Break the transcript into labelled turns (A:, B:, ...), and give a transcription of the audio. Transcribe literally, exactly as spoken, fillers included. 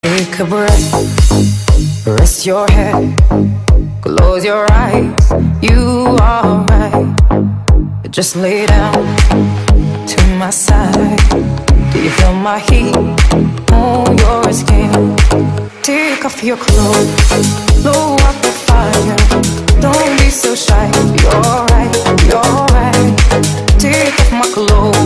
A: Take a breath, rest your head, close your eyes, you are right. Just lay down to my side. Do you feel my heat on your skin? Take off your clothes, blow up the fire. Don't be so shy, you're right, you're right. Take off my clothes,